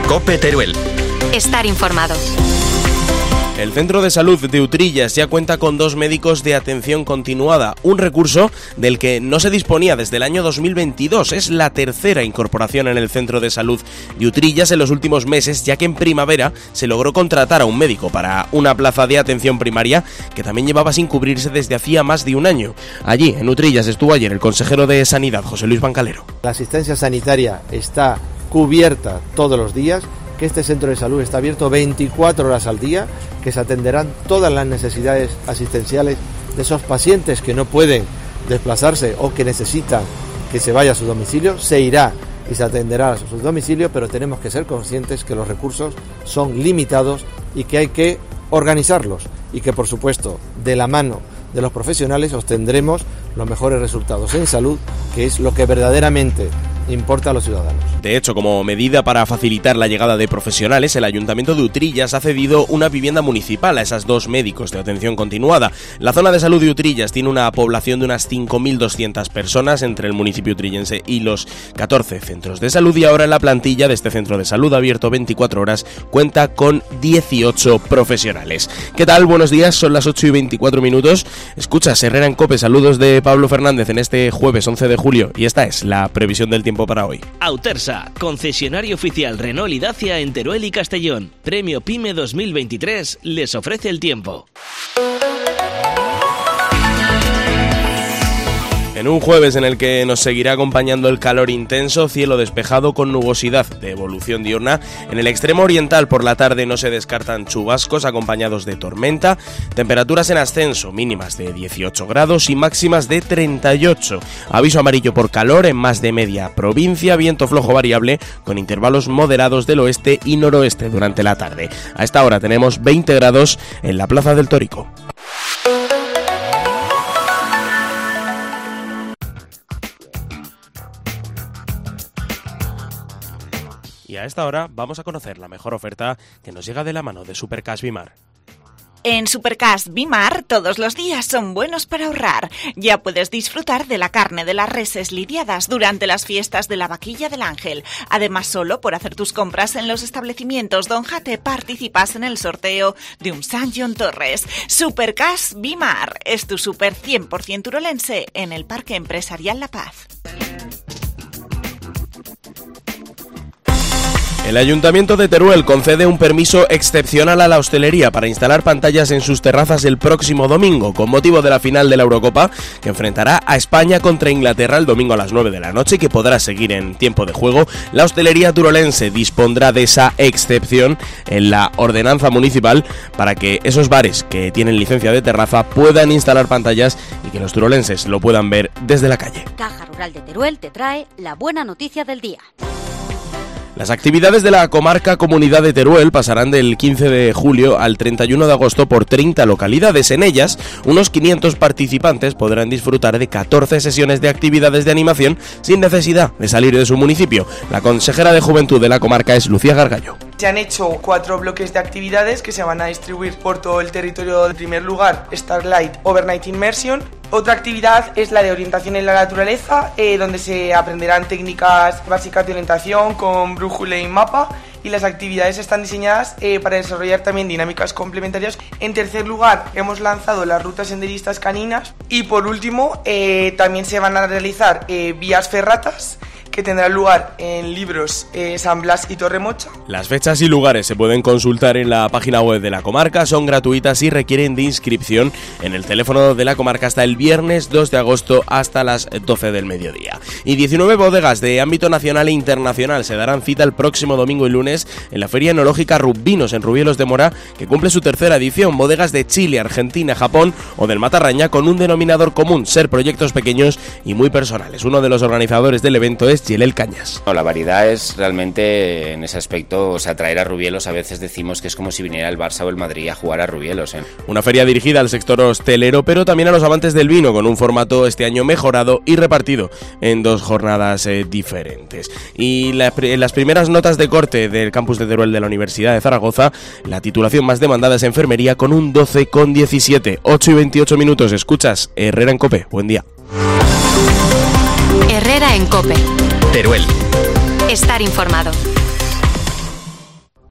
COPE Teruel. Estar informado. El Centro de Salud de Utrillas ya cuenta con 2 médicos de atención continuada, un recurso del que no se disponía desde el año 2022. Es la tercera incorporación en el Centro de Salud de Utrillas en los últimos meses, ya que en primavera se logró contratar a un médico para una plaza de atención primaria que también llevaba sin cubrirse desde hacía más de un año. Allí, en Utrillas, estuvo ayer el consejero de Sanidad, José Luis Bancalero. La asistencia sanitaria está cubierta todos los días, que este centro de salud está abierto 24 horas al día, que se atenderán todas las necesidades asistenciales de esos pacientes que no pueden desplazarse o que necesitan que se vaya a su domicilio. Se irá y se atenderá a su domicilio, pero tenemos que ser conscientes que los recursos son limitados y que hay que organizarlos y que, por supuesto, de la mano de los profesionales obtendremos los mejores resultados en salud, que es lo que verdaderamente importa a los ciudadanos. De hecho, como medida para facilitar la llegada de profesionales, el Ayuntamiento de Utrillas ha cedido una vivienda municipal a esas 2 médicos de atención continuada. La zona de salud de Utrillas tiene una población de unas 5.200 personas entre el municipio utrillense y los 14 centros de salud, y ahora la plantilla de este centro de salud abierto 24 horas cuenta con 18 profesionales. ¿Qué tal? Buenos días, son las 8:24. Escuchas Herrera en COPE, saludos de Pablo Fernández en este jueves 11 de julio y esta es la previsión del tiempo para hoy. Autersa, concesionario oficial Renault y Dacia en Teruel y Castellón. Premio PYME 2023 les ofrece el tiempo. En un jueves en el que nos seguirá acompañando el calor intenso, cielo despejado con nubosidad de evolución diurna. En el extremo oriental por la tarde no se descartan chubascos acompañados de tormenta. Temperaturas en ascenso, mínimas de 18 grados y máximas de 38. Aviso amarillo por calor en más de media provincia, viento flojo variable con intervalos moderados del oeste y noroeste durante la tarde. A esta hora tenemos 20 grados en la Plaza del Tórico. Y a esta hora vamos a conocer la mejor oferta que nos llega de la mano de Supercash Bimar. En Supercash Bimar todos los días son buenos para ahorrar. Ya puedes disfrutar de la carne de las reses lidiadas durante las fiestas de la Vaquilla del Ángel. Además, solo por hacer tus compras en los establecimientos Don Jate participas en el sorteo de un San John Torres. Supercash Bimar es tu super 100% urolense en el Parque Empresarial La Paz. El Ayuntamiento de Teruel concede un permiso excepcional a la hostelería para instalar pantallas en sus terrazas el próximo domingo, con motivo de la final de la Eurocopa, que enfrentará a España contra Inglaterra el domingo a las 9 de la noche y que podrá seguir en tiempo de juego. La hostelería turolense dispondrá de esa excepción en la ordenanza municipal para que esos bares que tienen licencia de terraza puedan instalar pantallas y que los turolenses lo puedan ver desde la calle. Caja Rural de Teruel te trae la buena noticia del día. Las actividades de la comarca Comunidad de Teruel pasarán del 15 de julio al 31 de agosto por 30 localidades. En ellas, unos 500 participantes podrán disfrutar de 14 sesiones de actividades de animación sin necesidad de salir de su municipio. La consejera de Juventud de la comarca es Lucía Gargallo. Se han hecho 4 bloques de actividades que se van a distribuir por todo el territorio. En primer lugar, Starlight Overnight Immersion. Otra actividad es la de orientación en la naturaleza, donde se aprenderán técnicas básicas de orientación con brújula y mapa, y las actividades están diseñadas para desarrollar también dinámicas complementarias. En tercer lugar, hemos lanzado las rutas senderistas caninas, y por último también se van a realizar vías ferratas que tendrán lugar en Libros, San Blas y Torremocha. Las fechas y lugares se pueden consultar en la página web de la comarca, son gratuitas y requieren de inscripción en el teléfono de la comarca hasta el viernes 2 de agosto hasta las 12 del mediodía. Y 19 bodegas de ámbito nacional e internacional se darán cita el próximo domingo y lunes en la Feria Enológica Rubvinos en Rubielos de Mora, que cumple su tercera edición. Bodegas de Chile, Argentina, Japón o del Matarraña con un denominador común: ser proyectos pequeños y muy personales. Uno de los organizadores del evento es Yelel Cañas. La variedad es realmente, en ese aspecto, o sea, traer a Rubielos, a veces decimos que es como si viniera el Barça o el Madrid a jugar a Rubielos. Una feria dirigida al sector hostelero, pero también a los amantes del vino, con un formato este año mejorado y repartido en 2 jornadas diferentes. Y en las primeras notas de corte del campus de Teruel de la Universidad de Zaragoza, la titulación más demandada es enfermería con un 12,17. 8:28. Escuchas Herrera en COPE. Buen día. Herrera en COPE. Teruel. Estar informado.